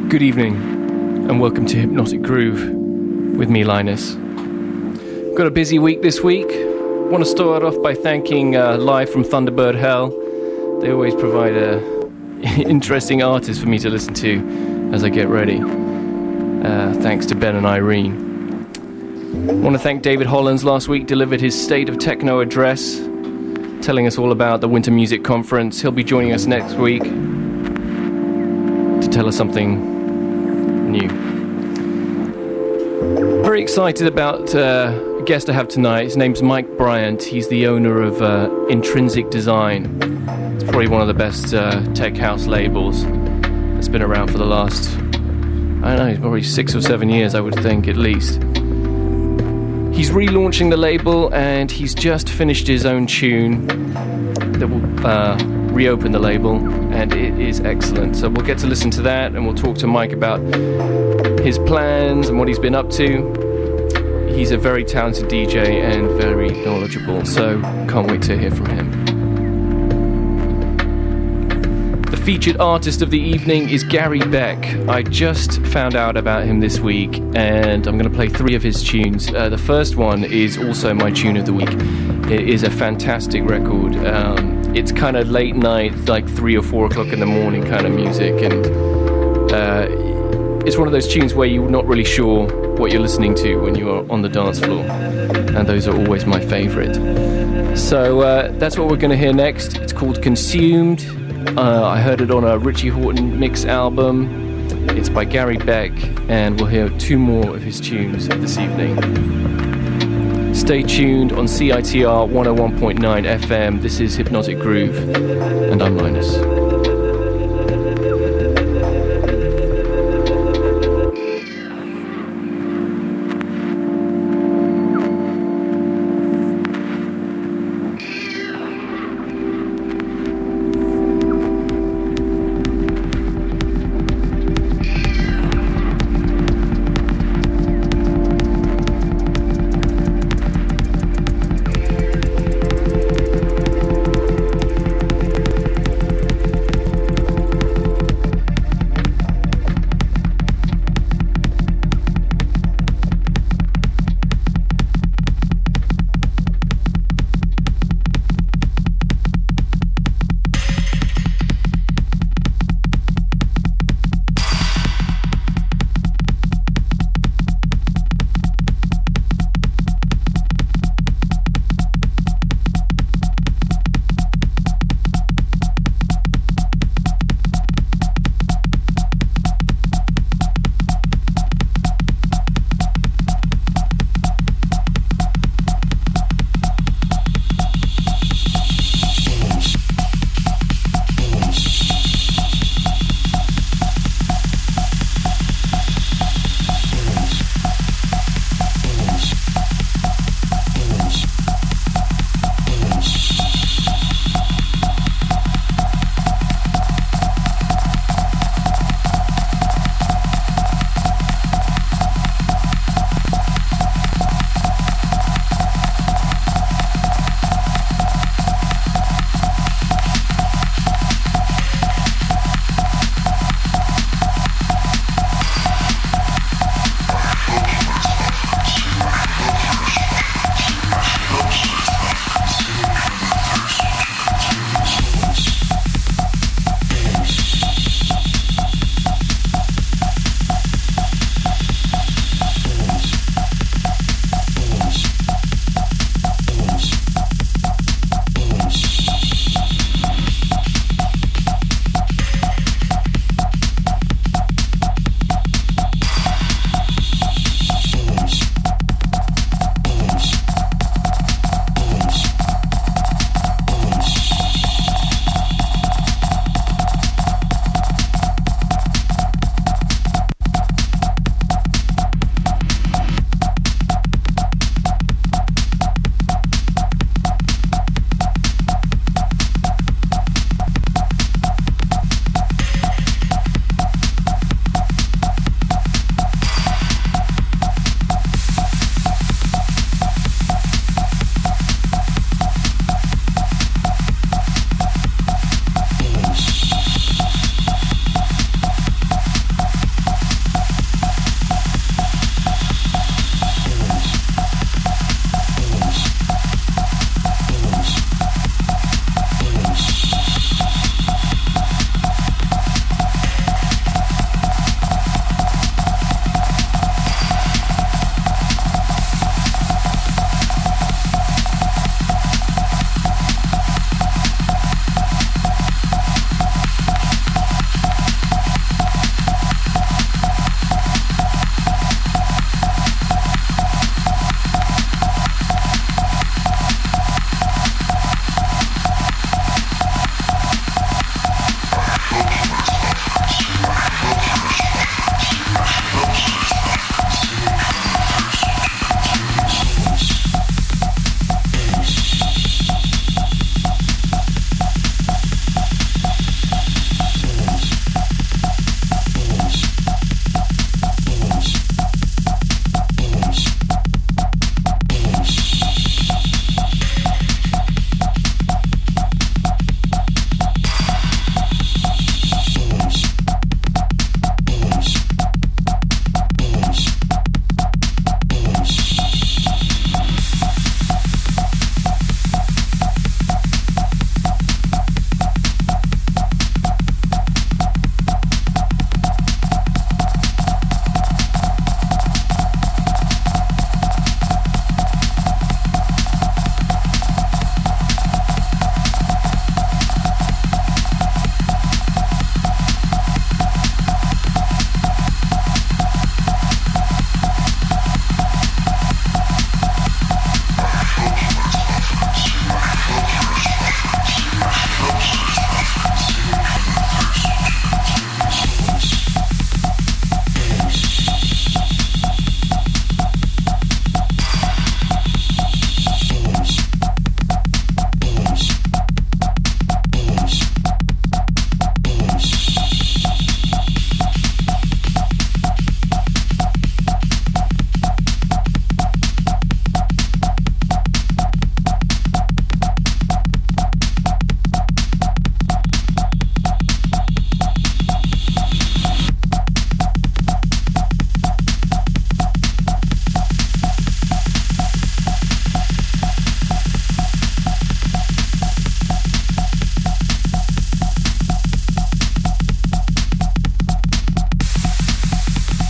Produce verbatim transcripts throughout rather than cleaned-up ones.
Good evening, and welcome to Hypnotic Groove with me, Linus. Got a busy week this week. Want to start off by thanking uh, Live from Thunderbird Hell. They always provide a interesting artist for me to listen to as I get ready. Uh, thanks to Ben and Irene. Want to thank David Hollins. Last week delivered his State of Techno address, telling us all about the Winter Music Conference. He'll be joining us next week to tell us something new. Very excited about uh, a guest I have tonight. His name's Mike Bryant. He's the owner of uh, Intrinsic Design. It's probably one of the best uh, tech house labels that's been around for the last, I don't know, probably six or seven years, I would think, at least. He's relaunching the label, and he's just finished his own tune that will uh, reopen the label, and it is excellent. So we'll get to listen to that, and we'll talk to Mike about his plans and what he's been up to. He's a very talented D J and very knowledgeable, so can't wait to hear from him. The featured artist of the evening is Gary Beck. I just found out about him this week, and I'm going to play three of his tunes. Uh, the first one is also my tune of the week. It is a fantastic record. Um, it's kind of late night, like three or four o'clock in the morning kind of music, and uh, it's one of those tunes where you're not really sure what you're listening to when you are on the dance floor, and those are always my favorite. So uh, that's what we're going to hear next. It's called Consumed. uh, I heard it on a Richie Hawtin mix album. It's by Gary Beck, and we'll hear two more of his tunes this evening. Stay tuned on C I T R one oh one point nine F M. This is Hypnotic Groove, and I'm Linus.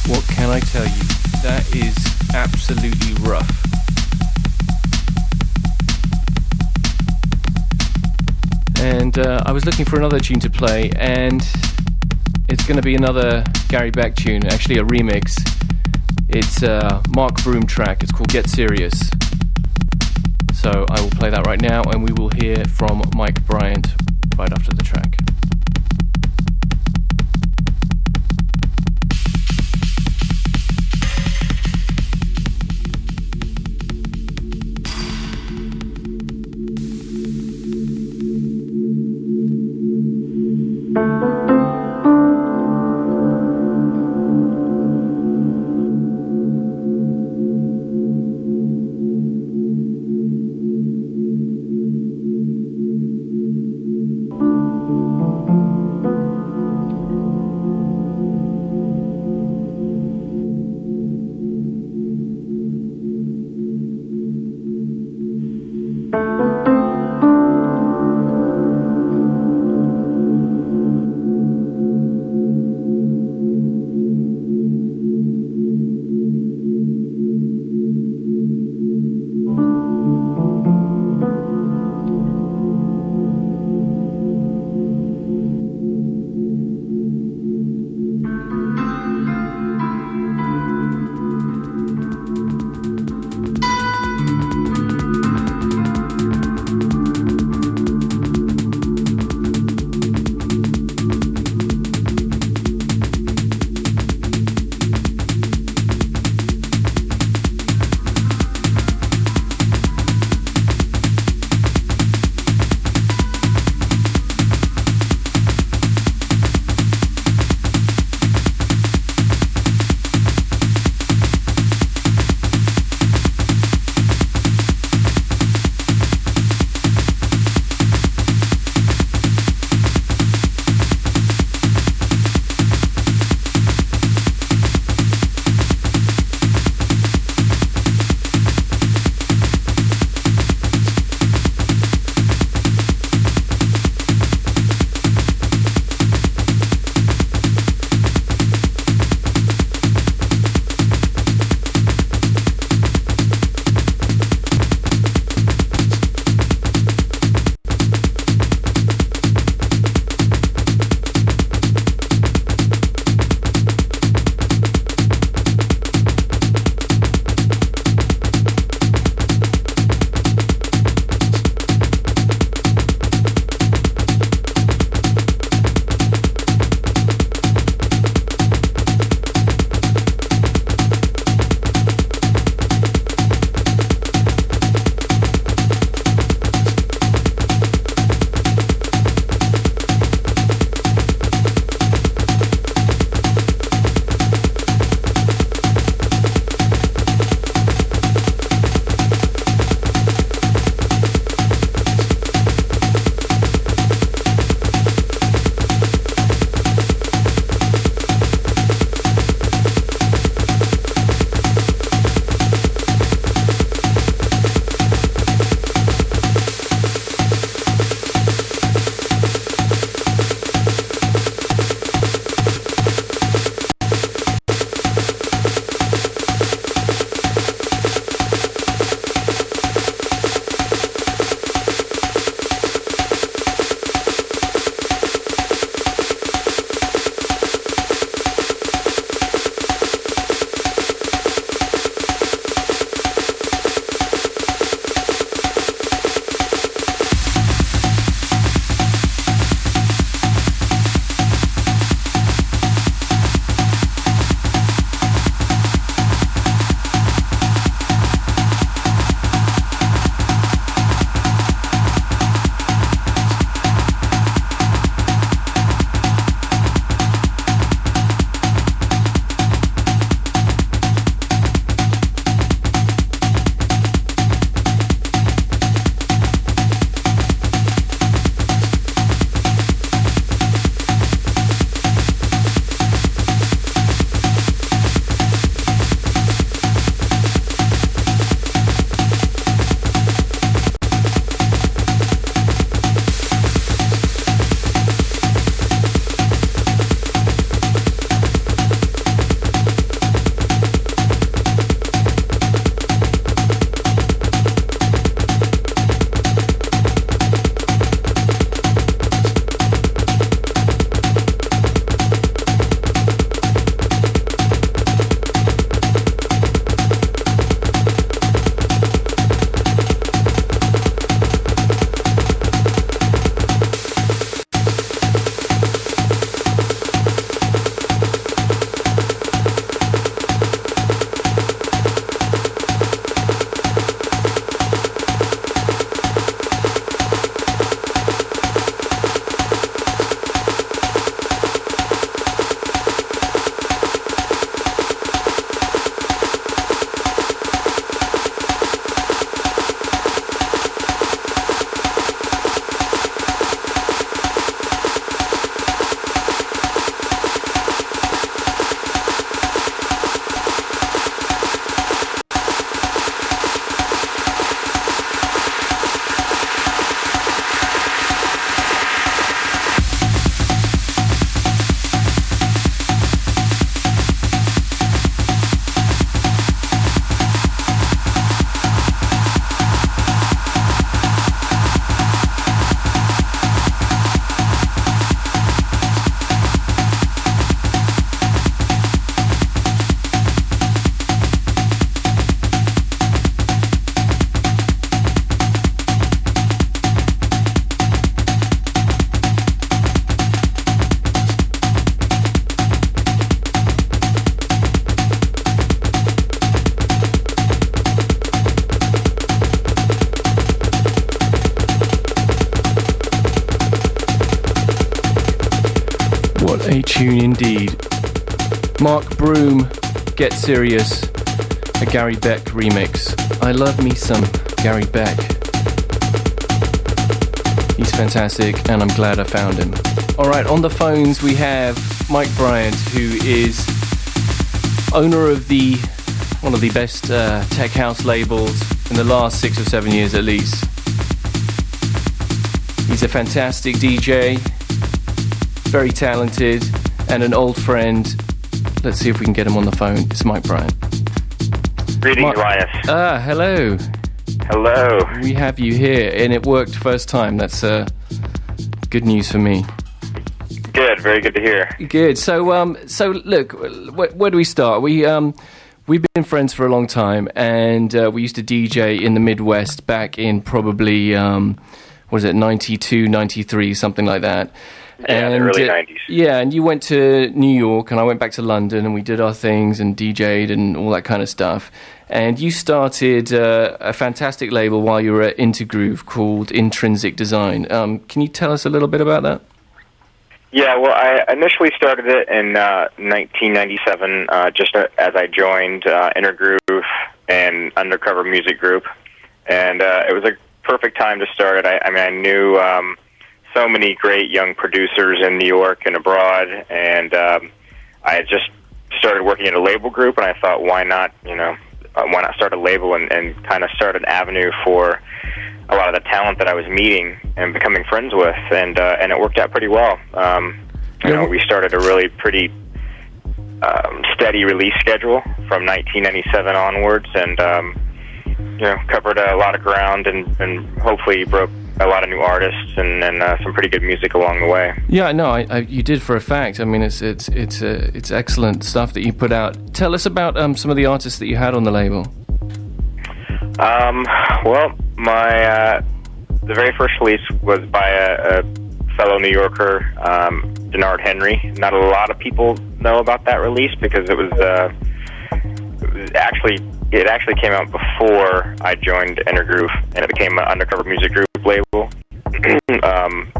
What can I tell you? That is absolutely rough. And uh, I was looking for another tune to play, and it's going to be another Gary Beck tune, actually a remix. It's a Mark Broom track, it's called Get Serious. So I will play that right now, and we will hear from Mike Bryant right after the track. Mark Broom, Get Serious, a Gary Beck remix. I love me some Gary Beck. He's fantastic, and I'm glad I found him. Alright, on the phones we have Mike Bryant, who is owner of the one of the best uh, tech house labels in the last six or seven years at least. He's a fantastic D J, very talented, and an old friend. Let's see if we can get him on the phone. It's Mike Bryant. Greetings, Linus. Ah, hello. Hello. We have you here, and it worked first time. That's uh, good news for me. Good, very good to hear. Good. So, um, so look, wh- where do we start? We um, we've been friends for a long time, and uh, we used to D J in the Midwest back in probably um, what is it, ninety-two, ninety-three, something like that. Yeah, and, the early uh, nineties. Yeah, and you went to New York, and I went back to London, and we did our things and D J'd and all that kind of stuff. And you started uh, a fantastic label while you were at Intergroove called Intrinsic Design. Um, can you tell us a little bit about that? Yeah, well, I initially started it in uh, nineteen ninety-seven, uh, just as I joined uh, Intergroove and Undercover Music Group. And uh, it was a perfect time to start it. I, I mean, I knew Um, so many great young producers in New York and abroad, and um, I had just started working at a label group, and I thought, why not, you know, uh, why not start a label and, and kind of start an avenue for a lot of the talent that I was meeting and becoming friends with, and uh, and it worked out pretty well. Um, you know, we started a really pretty um, steady release schedule from nineteen ninety-seven onwards, and um, you know, covered a lot of ground, and, and hopefully broke a lot of new artists and, and uh, some pretty good music along the way. Yeah, no, I, I, you did for a fact. I mean, it's it's it's uh, it's excellent stuff that you put out. Tell us about um, some of the artists that you had on the label. Um, well, my uh, the very first release was by a, a fellow New Yorker, um, Denard Henry. Not a lot of people know about that release because it was, uh, it was actually it actually came out before I joined Intergroove, and it became an Undercover Music Group label. um,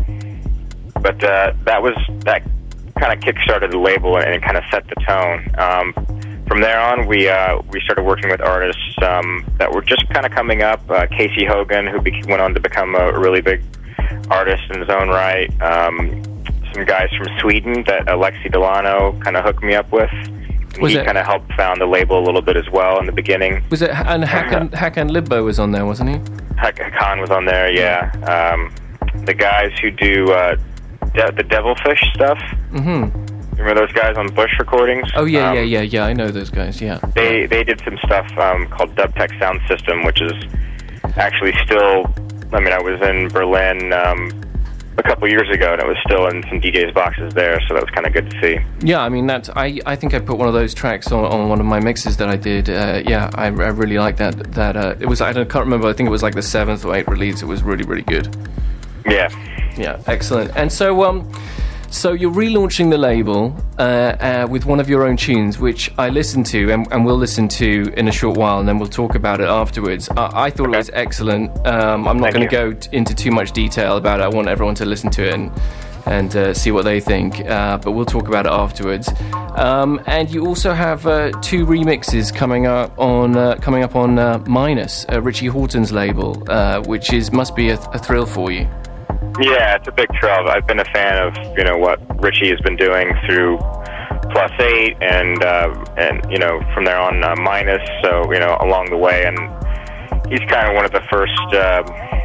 but uh, that was that kind of kick-started the label, and it kind of set the tone. Um, from there on, we uh, we started working with artists um, that were just kind of coming up. Uh, Casey Hogan, who be- went on to become a really big artist in his own right. Um, some guys from Sweden that Alexi Delano kind of hooked me up with. Was he it- kind of helped found the label a little bit as well in the beginning. Was it and Hakan Hakan Libbo was on there, wasn't he? Hakan was on there, yeah. Um, the guys who do uh, de- the Devilfish stuff. Mm-hmm. Remember those guys on Bush Recordings? Oh yeah, um, yeah, yeah, yeah. I know those guys. Yeah. They they did some stuff um, called Dubtech Sound System, which is actually still. I mean, I was in Berlin um, a couple years ago, and it was still in some D Js' boxes there, so that was kind of good to see. Yeah, I mean that. I, I think I put one of those tracks on, on one of my mixes that I did. Uh, yeah, I, I really like that. That uh, it was. I don't, can't remember. I think it was like the seventh or eighth release. It was really really good. Yeah. Yeah, excellent. And so um. So you're relaunching the label uh, uh, with one of your own tunes, which I listened to and, and we'll listen to in a short while, and then we'll talk about it afterwards. I, I thought Okay. it was excellent. Um, I'm not going to go t- into too much detail about it. I want everyone to listen to it and, and uh, see what they think, uh, but we'll talk about it afterwards. Um, and you also have uh, two remixes coming up on uh, coming up on uh, Minus, uh, Richie Hawtin's label, uh, which is must be a, th- a thrill for you. Yeah, it's a big thrill. I've been a fan of, you know, what Richie has been doing through Plus Eight and, uh, and you know, from there on uh, Minus, so, you know, along the way. And he's kind of one of the first uh,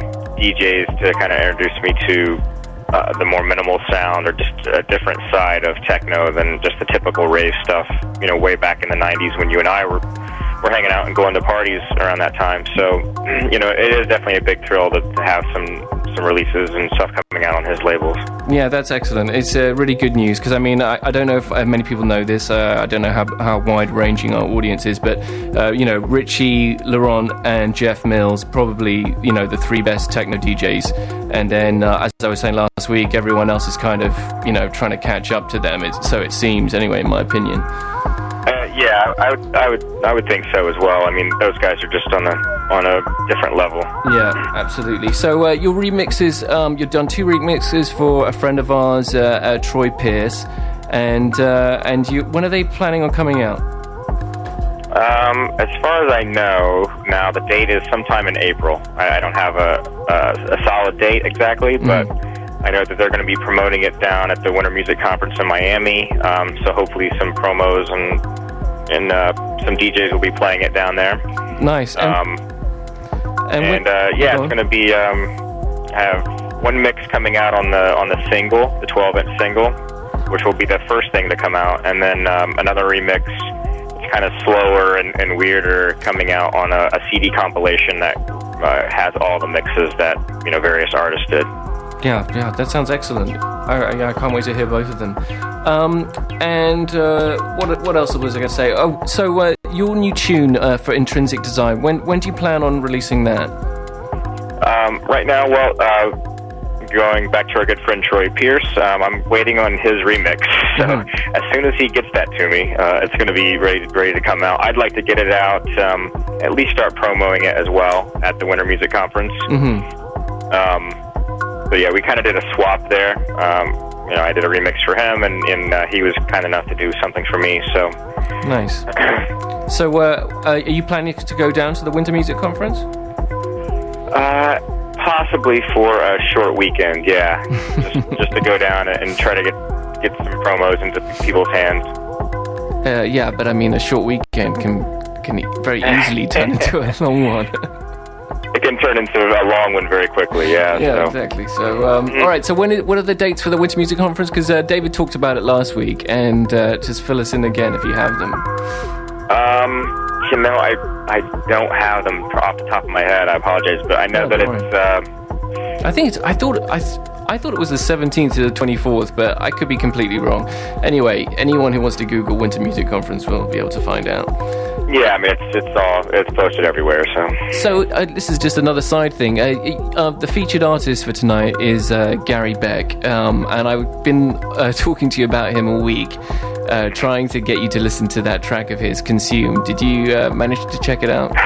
D Js to kind of introduce me to uh, the more minimal sound or just a different side of techno than just the typical rave stuff, you know, way back in the nineties when you and I were were hanging out and going to parties around that time. So, you know, it is definitely a big thrill to, to have some some releases and stuff coming out on his labels. Yeah, that's excellent. It's uh, really good news because I mean I, I don't know if uh, many people know this. Uh, I don't know how how wide ranging our audience is, but uh, you know Richie, Laurent, and Jeff Mills probably you know the three best techno D Js, and then uh, as I was saying last week, everyone else is kind of you know trying to catch up to them. It's, so it seems anyway, in my opinion. Uh, yeah, I would, I would, I would think so as well. I mean, those guys are just on a on a different level. Yeah, absolutely. So uh, your remixes, um, you've done two remixes for a friend of ours, uh, uh, Troy Pierce, And uh, and you, when are they planning on coming out? Um, as far as I know, now the date is sometime in April. I, I don't have a, a, a solid date exactly, but mm. I know that they're going to be promoting it down at the Winter Music Conference in Miami. Um, so hopefully some promos and and uh, some D Js will be playing it down there. Nice. And, um, and, and uh, yeah, it's going to be um, have one mix coming out on the on the single, the twelve inch single, which will be the first thing to come out, and then um, another remix. Kind of slower and, and weirder coming out on a, a C D compilation that uh, has all the mixes that, you know, various artists did. Yeah, yeah, that sounds excellent. I, I, I can't wait to hear both of them. Um, and uh, what what else was I going to say? Oh, so uh, your new tune uh, for Intrinsic Design. When when do you plan on releasing that? Um, right now, well. Uh, Going back to our good friend Troy Pierce, um, I'm waiting on his remix. So mm-hmm. as soon as he gets that to me, uh, it's going to be ready, ready to come out. I'd like to get it out, um, at least start promoting it as well at the Winter Music Conference. Mm-hmm. Um, so yeah, we kind of did a swap there. Um, you know, I did a remix for him, and, and uh, he was kind enough to do something for me. So nice. So, uh, uh, are you planning to go down to the Winter Music Conference? Uh. Possibly for a short weekend, yeah. just, just to go down and try to get get some promos into people's hands. Uh, yeah, but I mean, a short weekend can can very easily turn into a long one. It can turn into a long one very quickly, yeah. Yeah, so. exactly. So, um, mm-hmm. all right. So, when is, what are the dates for the Winter Music Conference? Because uh, David talked about it last week, and uh, just fill us in again if you have them. Um. You know, I I don't have them off the top of my head. I apologize, but I know oh, that it's. Uh, I think it's. I thought I. I thought it was the seventeenth to the twenty-fourth, but I could be completely wrong. Anyway, anyone who wants to Google Winter Music Conference will be able to find out. Yeah, I mean it's it's all it's posted everywhere. So. So uh, this is just another side thing. Uh, uh, the featured artist for tonight is uh, Gary Beck, um, and I've been uh, talking to you about him all week. Uh, trying to get you to listen to that track of his, Consume. Did you uh, manage to check it out?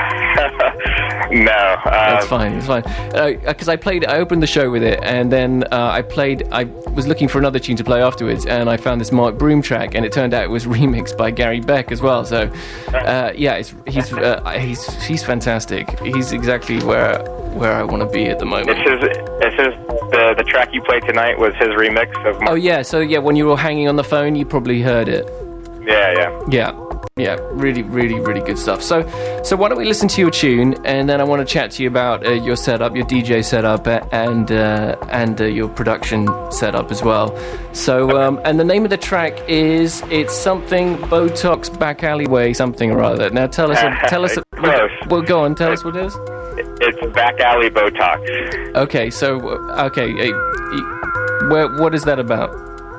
No. Um... That's fine, it's fine. Because uh, I played, I opened the show with it, and then uh, I played, I was looking for another tune to play afterwards, and I found this Mark Broom track, and it turned out it was remixed by Gary Beck as well. So, uh, yeah, it's, he's uh, he's he's fantastic. He's exactly where where I want to be at the moment. This is, this is the, the track you played tonight was his remix of Mark. Oh, yeah, so yeah, when you were hanging on the phone, you probably heard it. Yeah, yeah. Yeah. Yeah, really, really, really good stuff. So, so why don't we listen to your tune, and then I want to chat to you about uh, your setup, your D J setup, and uh, and uh, your production setup as well. So, um, and the name of the track is it's something Botox Back Alleyway something or other. Now, tell us, tell us. Close. Well, go on, tell us what it is. It's Back Alley Botox. Okay, so okay, uh, where what is that about?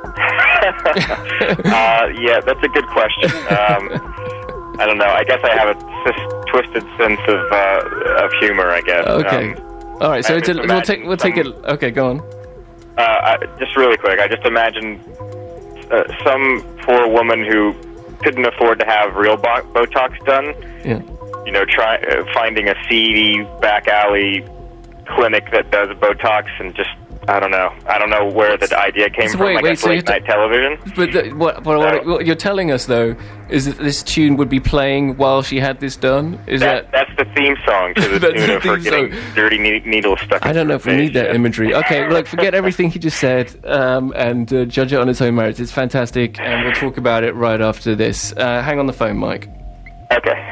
uh, yeah, that's a good question. Um, I don't know. I guess I have a sis- twisted sense of uh, of humor. I guess. Okay. Um, All right. So it's a, we'll take we'll some, take it. Okay, go on. Uh, I, just really quick. I just imagine uh, some poor woman who couldn't afford to have real bo- Botox done. Yeah. You know, try uh, finding a seedy back alley clinic that does Botox and just. I don't know. I don't know where the idea came so from. Wait, I wait, guess so late night television. But the, what, what, what, what you're telling us though is that this tune would be playing while she had this done. Is that, that that's the theme song to the tune of her getting song. dirty ne- needles stuck? I don't know if we need that yeah. imagery. Okay, look, forget everything he just said um, and uh, judge it on its own merits. It's fantastic, and we'll talk about it right after this. Uh, hang on the phone, Mike. Okay.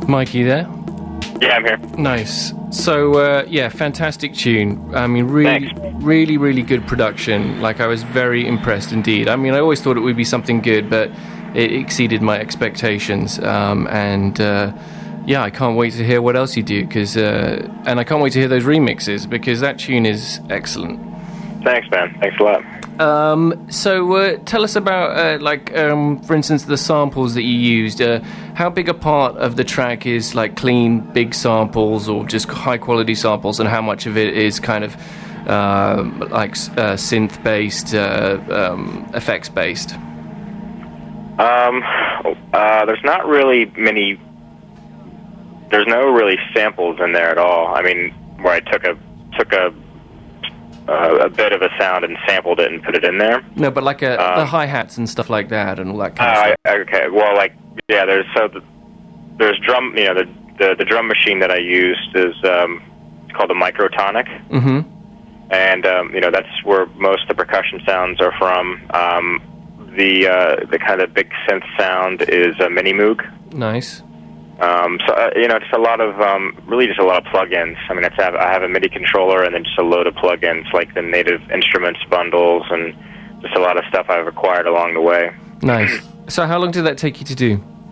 Mikey there? Yeah, I'm here. Nice. So, uh, yeah, fantastic tune. I mean, really, Thanks. really, really good production. Like, I was very impressed indeed. I mean, I always thought it would be something good, but it exceeded my expectations. Um, and, uh, yeah, I can't wait to hear what else you do. Cause, uh, and I can't wait to hear those remixes, because that tune is excellent. Thanks, man. Thanks a lot. Um, so uh, tell us about, uh, like, um, for instance, the samples that you used. Uh, how big a part of the track is, like, clean, big samples or just high-quality samples, and how much of it is kind of, uh, like, uh, synth-based, uh, um, effects-based? Um, uh, there's not really many... There's no really samples in there at all. I mean, where I took a took a Uh, a bit of a sound and sampled it and put it in there. No, but like a, um, the hi-hats and stuff like that and all that kind of uh, stuff. I, okay, well, like, yeah, there's so the, there's drum, you know, the, the the drum machine that I used is um, called a Microtonic, Mm-hmm. and um, you know, that's where most of the percussion sounds are from. Um, the uh, the kind of big synth sound is a Mini Moog. Nice. Um, so uh, you know, just a lot of um, really just a lot of plugins. I mean, it's have, I have a MIDI controller and then just a load of plugins like the Native Instruments bundles and just a lot of stuff I've acquired along the way. Nice. So how long did that take you to do?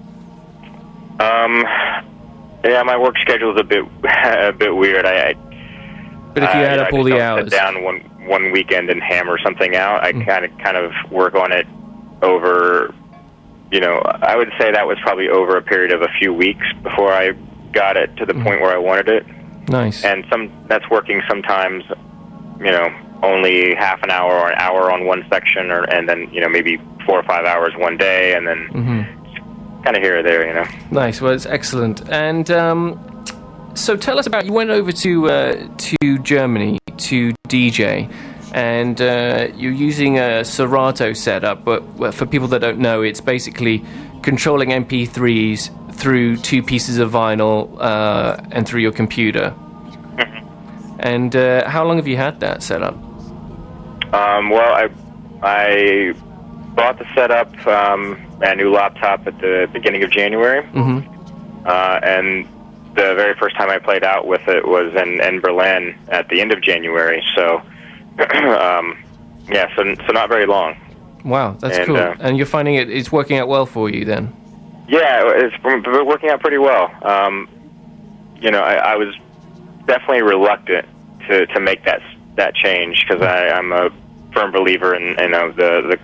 Um, yeah, my work schedule is a bit a bit weird. I, I But if you uh, add know, up I all just the don't hours, sit down one one weekend and hammer something out. I Mm. kind of kind of work on it over. You know, I would say that was probably over a period of a few weeks before I got it to the Mm. point where I wanted it. nice. And some that's working sometimes, you know, only half an hour or an hour on one section, or and then you know maybe four or five hours one day, and then Mm-hmm. kind of here or there, you know. Nice. Well, it's excellent. And um, so, tell us about. You went over to uh, to Germany to D J, and uh, you're using a Serato setup. But well, for people that don't know, it's basically controlling M P threes through two pieces of vinyl uh, and through your computer. And uh, how long have you had that setup? Um, well, I I bought the setup, um, a new laptop at the beginning of January, Mm-hmm. uh, and the very first time I played out with it was in, in Berlin at the end of January. So, um, yeah, so so not very long. Wow, that's And, cool. uh, And you're finding it it's working out well for you then? Yeah, it's been working out pretty well. Um, you know, I, I was definitely reluctant to, to make that that change because I'm a firm believer in you know the the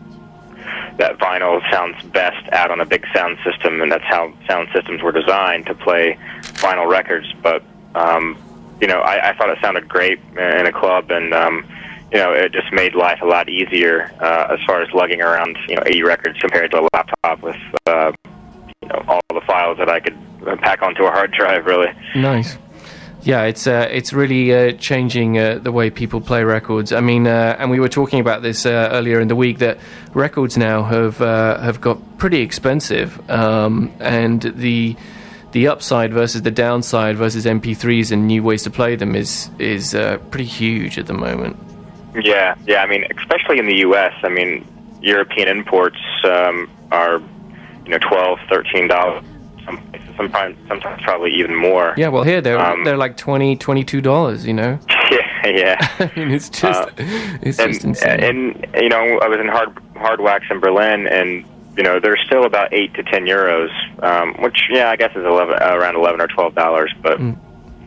that vinyl sounds best out on a big sound system, and that's how sound systems were designed to play vinyl records. But um, you know, I, I thought it sounded great in a club, and um, you know, it just made life a lot easier uh, as far as lugging around you know eighty records compared to a laptop with uh, you know all the files that I could pack onto a hard drive. Really nice. Yeah, it's uh, it's really uh, changing uh, the way people play records. I mean, uh, and we were talking about this uh, earlier in the week that records now have uh, have got pretty expensive, um, and the the upside versus the downside versus M P threes and new ways to play them is is uh, pretty huge at the moment. Yeah, yeah. I mean, especially in the U S. I mean, European imports um, are you know twelve, thirteen dollars. Some sometimes, sometimes probably even more. Yeah, well, here they're Um, they're like twenty, twenty-two dollars. You know. Yeah, yeah. I mean, it's just Uh, it's and, just insane. and you know, I was in hard hard wax in Berlin, and you know, they're still about eight to ten euros, um, which yeah, I guess is eleven, around eleven or twelve dollars. But Mm.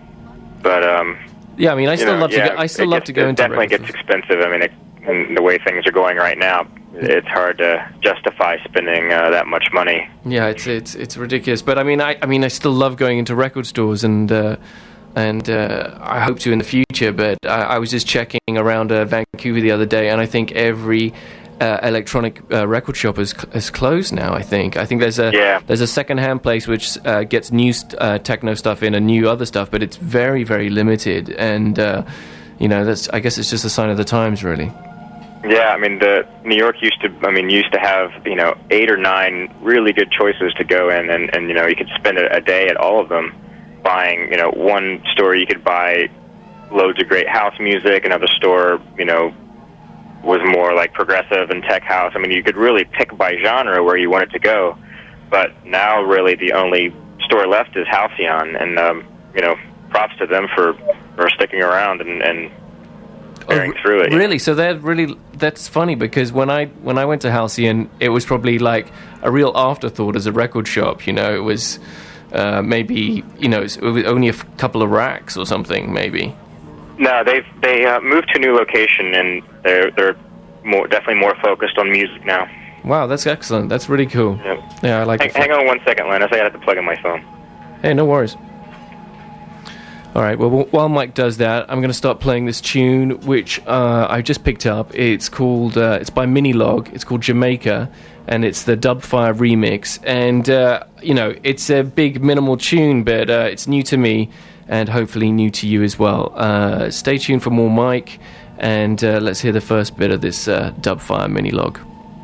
but um, yeah, I mean, I still know, love yeah, to go. I still it love gets, to go it into definitely record gets stores. expensive. I mean, it, and the way things are going right now, it's hard to justify spending uh, that much money. Yeah, it's it's it's ridiculous. But I mean, I I mean, I still love going into record stores, and uh, and uh, I hope to in the future. But I, I was just checking around uh, Vancouver the other day, and I think every uh, electronic uh, record shop is is closed now. I think I think there's a Yeah. there's a second-hand place which uh, gets new st- uh, techno stuff in and new other stuff, but it's very very limited. And uh, you know, that's I guess it's just a sign of the times, really. Yeah, I mean, the New York used to, I mean, used to have, you know, eight or nine really good choices to go in, and, and you know, you could spend a, a day at all of them buying, you know, one store you could buy loads of great house music, another store, you know, was more like progressive and tech house. I mean, you could really pick by genre where you wanted to go, but now really the only store left is Halcyon, and um, you know, props to them for, for sticking around and, and bearing oh, through it. Really? So they're really that's funny because when I when I went to Halcyon, it was probably like a real afterthought as a record shop. You know, it was uh, maybe you know it was only a f- couple of racks or something, maybe. No, they've they uh, moved to a new location, and they're they're more definitely more focused on music now. Wow, that's excellent. That's really cool. Yep. Yeah, I like hang, it. Hang on one second, Linus. I have to plug in my phone. Hey, no worries. All right, well, while Mike does that, I'm going to start playing this tune, which uh, I just picked up. It's called, uh, it's by Minilog. It's called Jamaica, and it's the Dubfire remix. And, uh, you know, it's a big minimal tune, but uh, it's new to me, and hopefully new to you as well. Uh, stay tuned for more Mike, and uh, let's hear the first bit of this uh, Dubfire Minilog.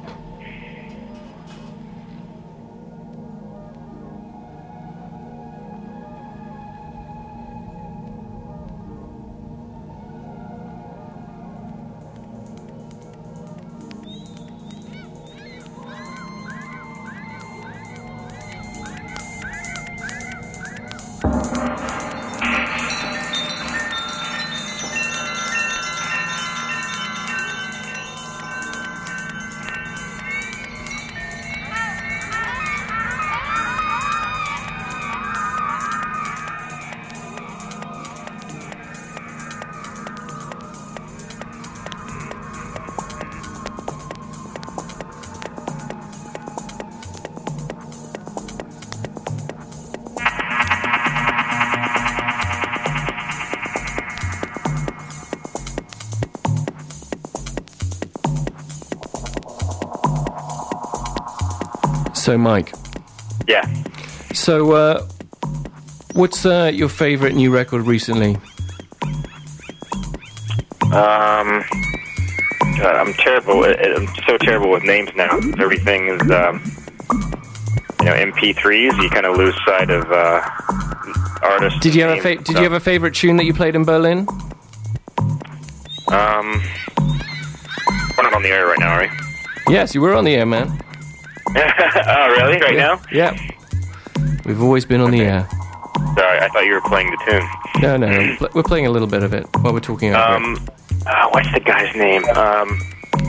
So, Mike. Yeah. So, uh, what's uh, your favorite new record recently? Um, God, I'm terrible. I'm so terrible with names now. Everything is, um, you know, M P threes. You kind of lose sight of uh, artists. Did you have a fa- Did you have a favorite tune that you played in Berlin? Um, we're not on the air right now, are we? Yes, you were on the air, man. Oh, really? Right yeah. now? Yeah. We've always been on okay. the air. Sorry, I thought you were playing the tune. No, no, we're playing a little bit of it while we're talking about um, it. Uh, what's the guy's name? Um,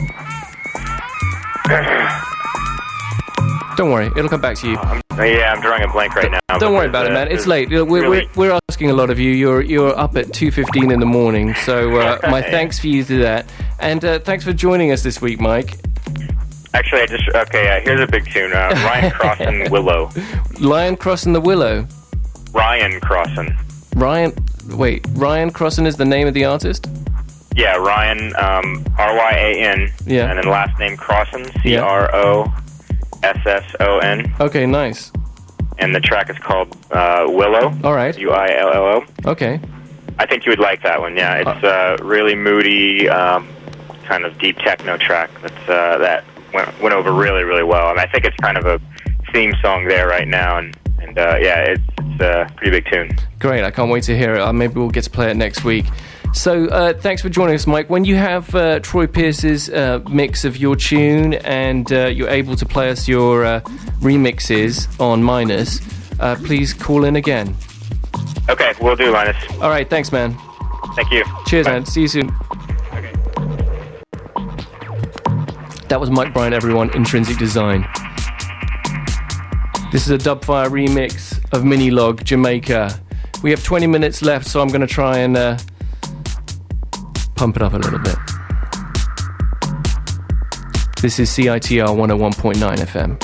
Don't worry, it'll come back to you. Um, yeah, I'm drawing a blank right don't, now. Don't worry about uh, it, man. It's late. We're, really? we're, we're asking a lot of you. You're you're up at two fifteen in the morning, so uh, my thanks for you to that. And uh, thanks for joining us this week, Mike. Actually, I just... Okay, uh, here's a big tune. Uh, Ryan Crossan, Willow. Lion Crossan the Willow? Ryan Crossan. Ryan... Wait, Ryan Crossan is the name of the artist? Yeah, Ryan, um, R Y A N. Yeah. And then last name Crossan, C R O S S O N. Okay, nice. And the track is called uh, Willow. All right. U I L L O. Okay. I think you would like that one, yeah. It's a uh, really moody, um, kind of deep techno track that's, uh, that went, went over really, really well. And I think it's kind of a theme song there right now. And, and uh, yeah, it's, it's a pretty big tune. Great, I can't wait to hear it. Uh, maybe we'll get to play it next week. So uh, thanks for joining us, Mike. When you have uh, Troy Pierce's uh, mix of your tune and uh, you're able to play us your uh, remixes on Minus, uh, please call in again. Okay, we'll do, Linus. All right, thanks, man. Thank you. Cheers, Bye. man. See you soon. Okay. That was Mike Bryant, everyone, Intrinsic Design. This is a Dubfire remix of Minilog, Jamaica. We have twenty minutes left, so I'm going to try and uh, pump it up a little bit. This is C I T R one oh one point nine F M.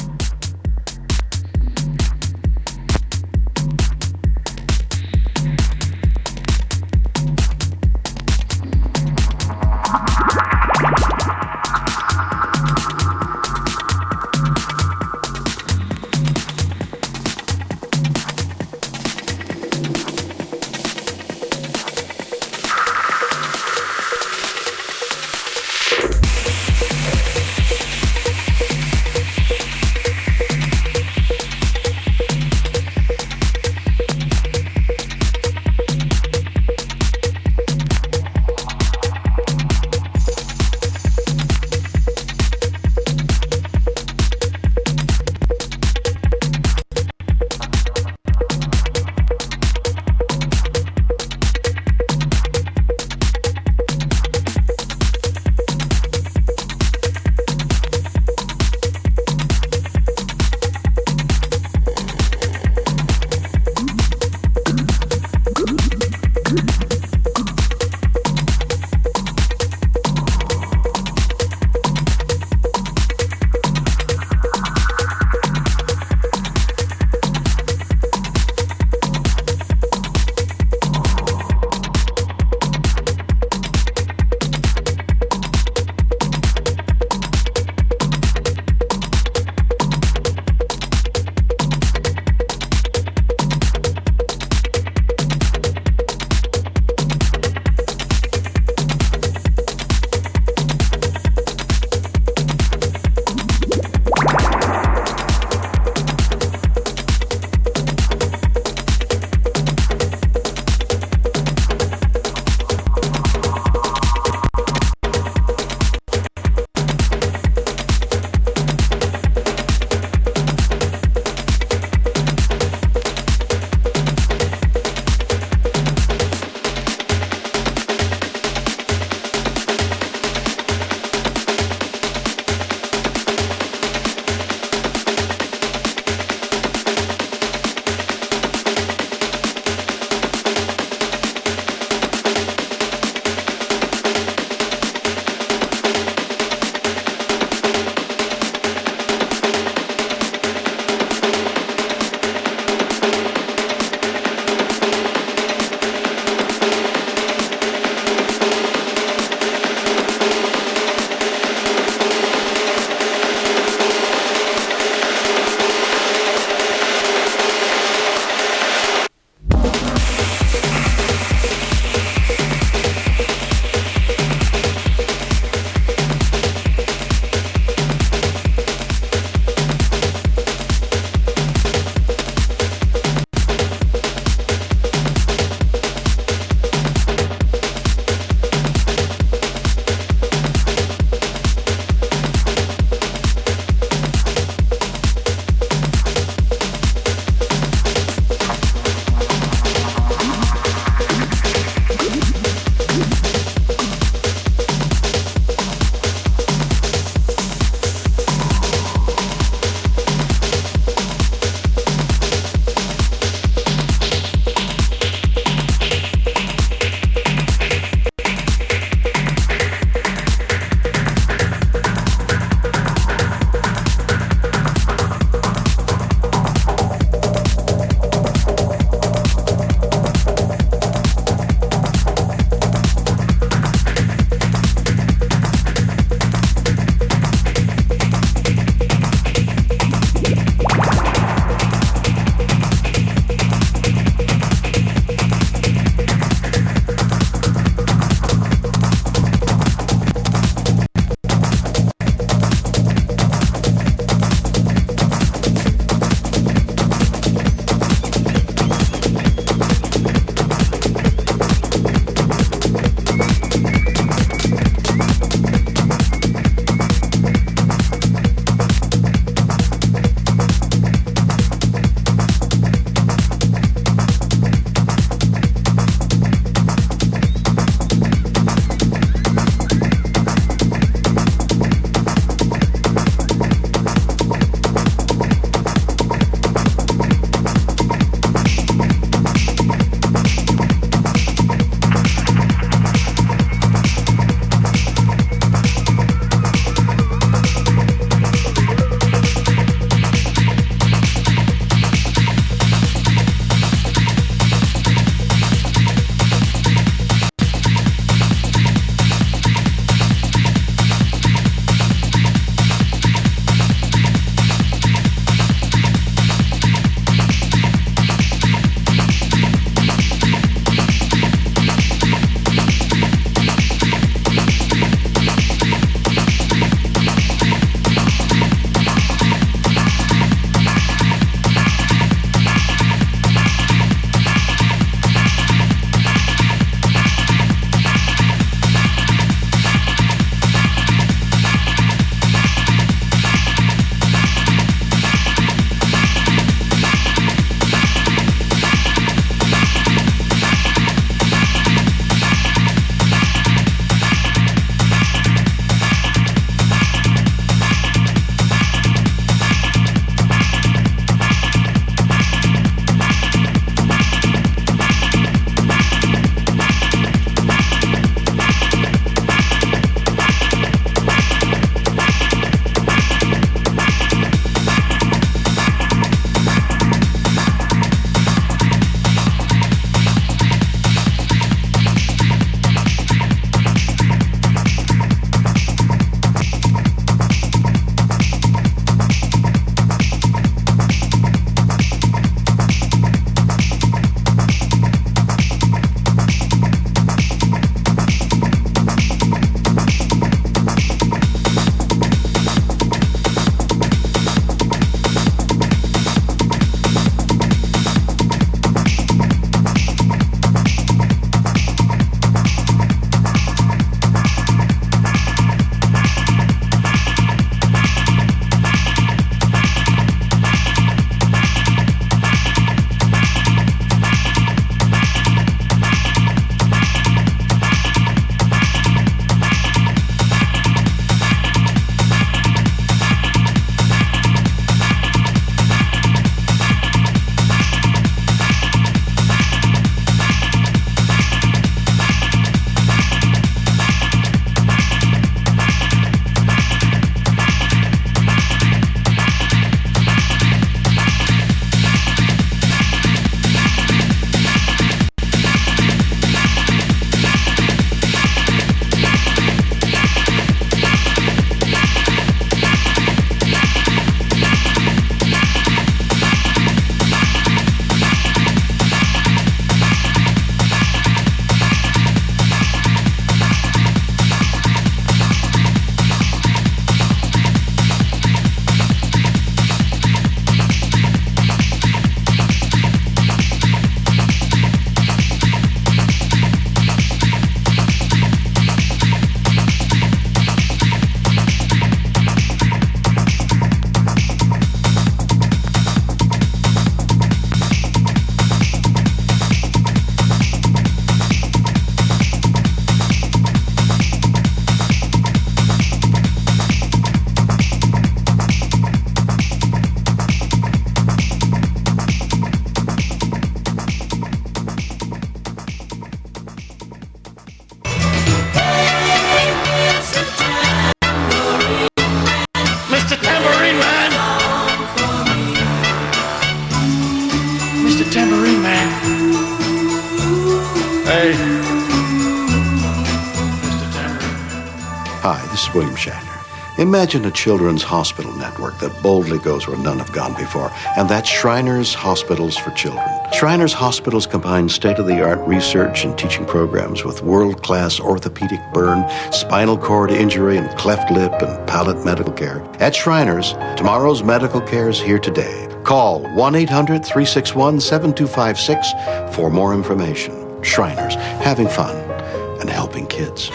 is William Shatner. Imagine a children's hospital network that boldly goes where none have gone before, and that's Shriners Hospitals for Children. Shriners Hospitals combine state-of-the-art research and teaching programs with world-class orthopedic burn, spinal cord injury, and cleft lip and palate medical care. At Shriners, tomorrow's medical care is here today. Call one eight hundred, three six one, seven two five six for more information. Shriners, having fun and helping kids.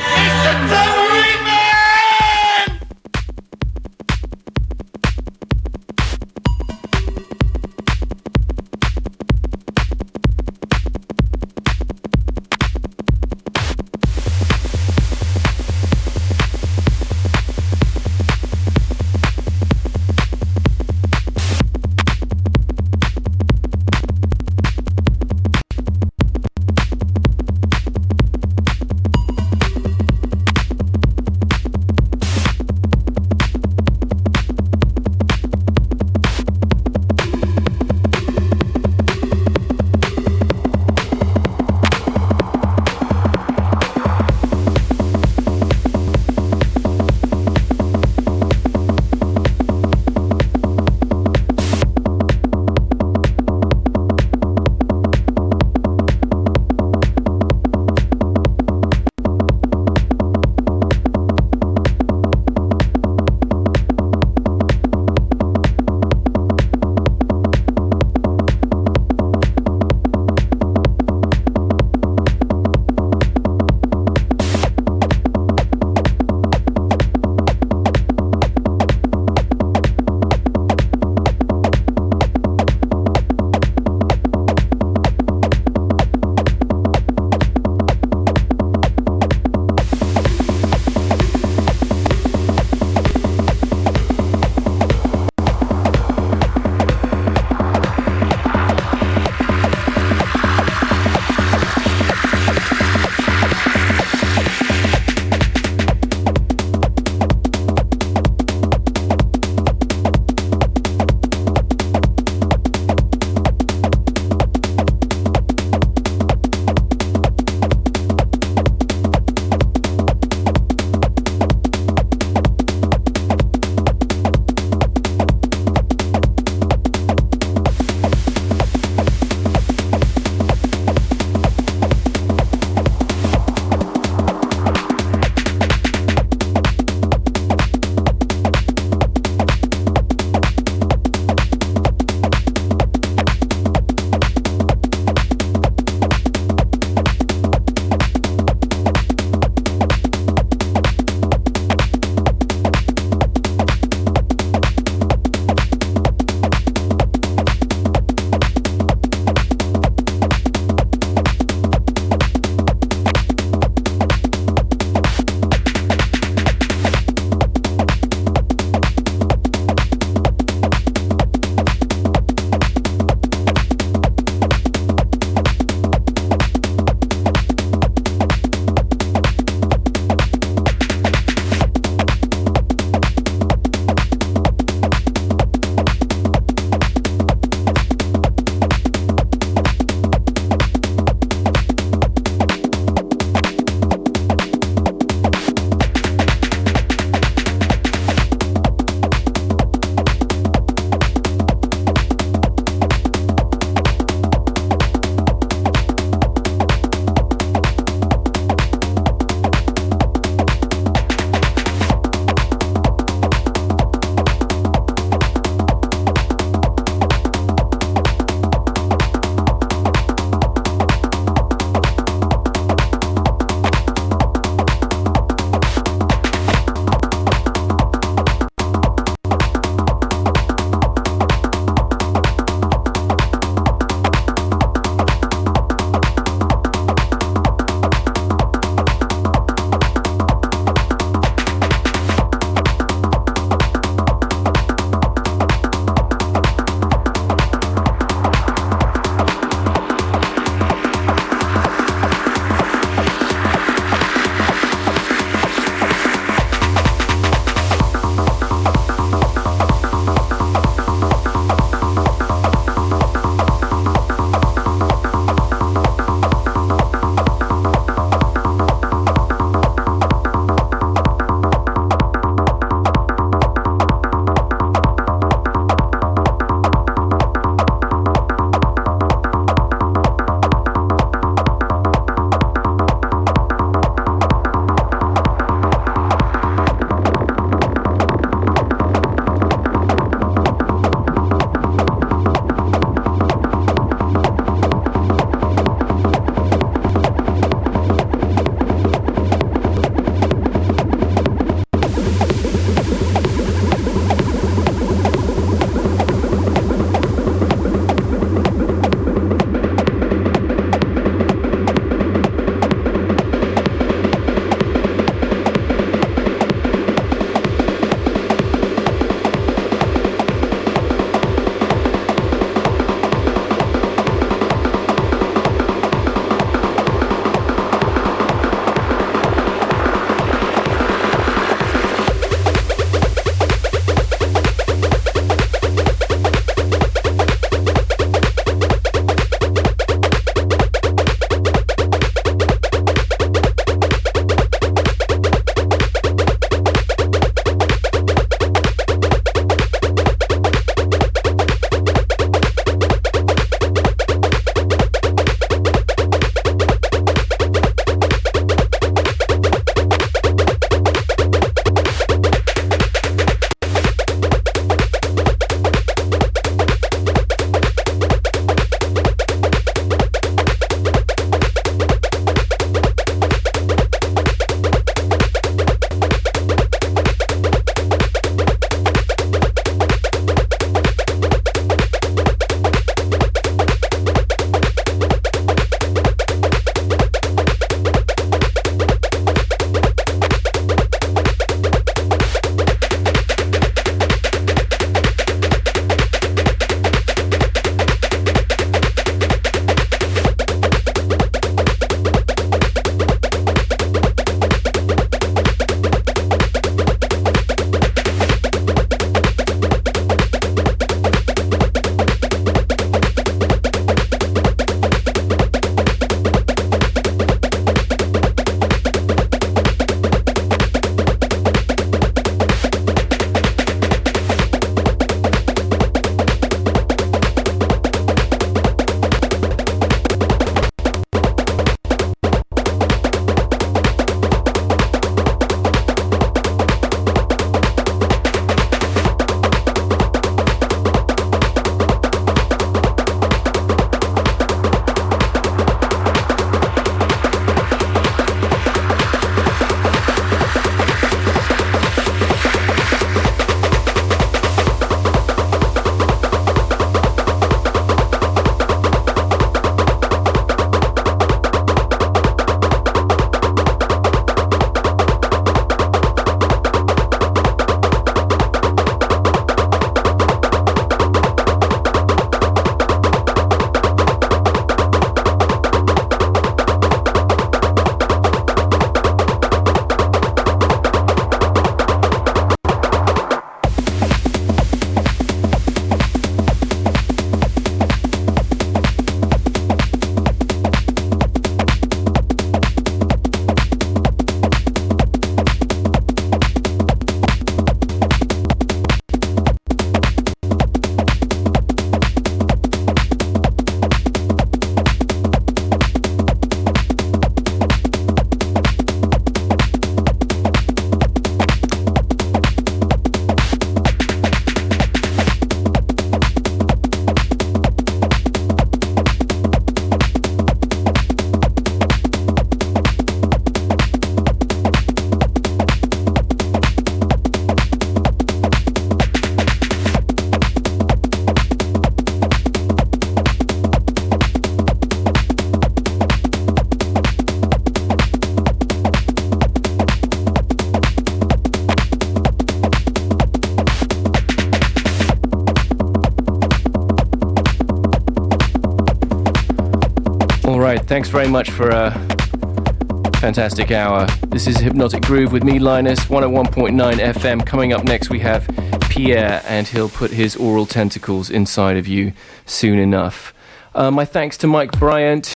Thanks very much for a fantastic hour. This is Hypnotic Groove with me, Linus, one oh one point nine F M. Coming up next, we have Pierre, and he'll put his oral tentacles inside of you soon enough. Uh, my thanks to Mike Bryant.